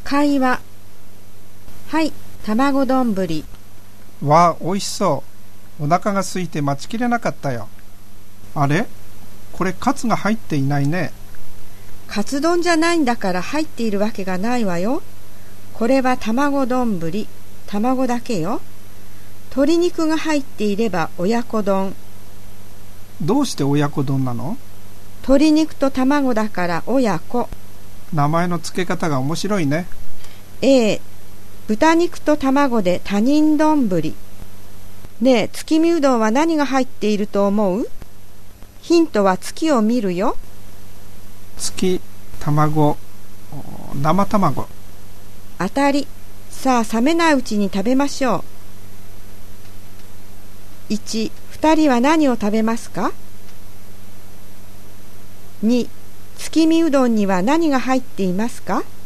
会話。はい、卵丼ぶり。 わあ、おいしそう。お腹が空いて待ちきれなかったよ。あれ？これカツが入っていないね。 カツ丼じゃないんだから入っているわけがないわよ。これは卵丼ぶり、卵だけよ。鶏肉が入っていれば親子丼。 どうして親子丼なの？ 鶏肉と卵だから親子。 名前の付け方が面白いね。 豚肉と卵で他人丼ぶり。ねえ、月見うどんは何が入っていると思う？ヒントは月を見るよ。 月、卵、生卵。 当たり。さあ、冷めないうちに食べましょう。1、2人は何を食べますか？ 2、月見うどんには何が入っていますか？